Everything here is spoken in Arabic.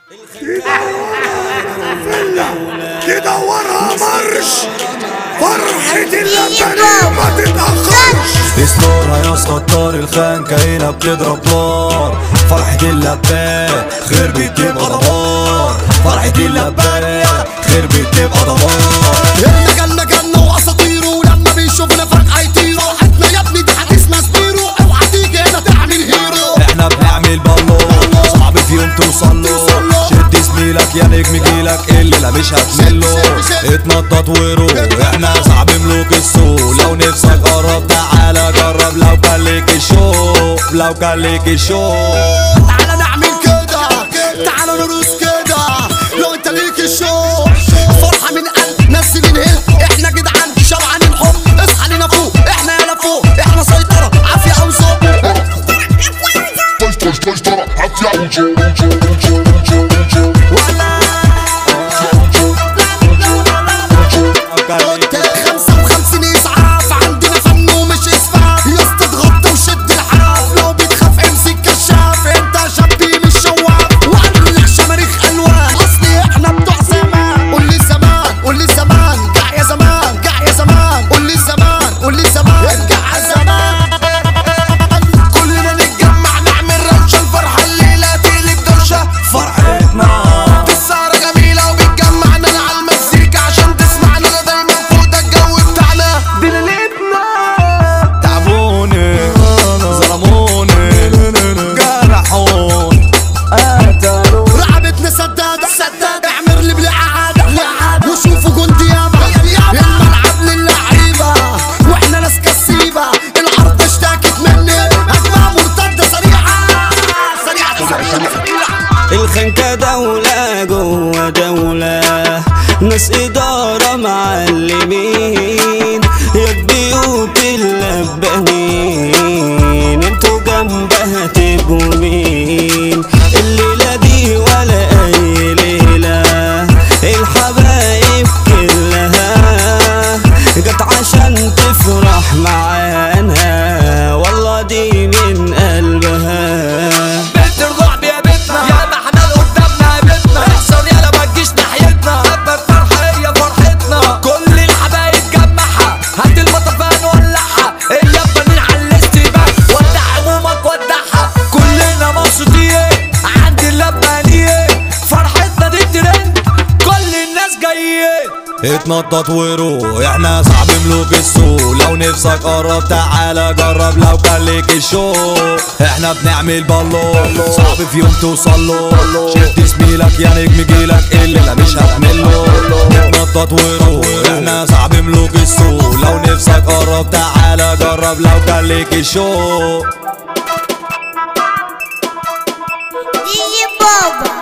كده ورا مرش فرحة اللبنانية ما تتأخرش. اسطورة يا سطار الخان كاينة بتضرب نار. فرحة اللبان خير بتبقى دمار. فرحة اللبان خير بتبقى دمار. جنة جنة واساطيره ولما بيشوفنا فرحة يطيروا. حياتنا يا ابني دي حديثنا سبيرو. اوعى تيجي هنا تعمل هيرو. احنا بنعمل بالو صعب في يوم توصله. شد زميلك يا نجم جيلك الليلة مش هتمله. اتنطط وروح احنا صعب ملوك السوق. لو نفسك قرب تعالى جرب لو كان ليك الشوق. لو كان ليك الشوق تعالى نعمل كده. تعالى نرقص كده لو انت ليك الشوق. فرحة من قلب نزل الهل. احنا جدعان شبعان الحب. اصحى لينا فوق احنا يلا فوق. احنا سيطرة عافية او ذوق. سيطرة عافية وذوق. الخنكة دولة جوه دولة. ناس إدارة معلمين يا بيوت اللبانين. انتوا جنبها تبقوا مين؟ الليلة دي ولا أي ليلة. الحبايب كلها جت عشان تفرح معانا. والله دي من قلبها. اتنطط وروح احنا صعب ملوك السوق. لو نفسك قرب تعالى جرب لو كان ليك الشوق. احنا بنعمل بالو صعب في يوم توصله. شد زميلك يا نجم جيلك الليلة مش هتمله. اتنطط وروح احنا صعب ملوك السوق. لو نفسك قرب تعالى جرب لو كان ليك الشوق. DJ Bobo.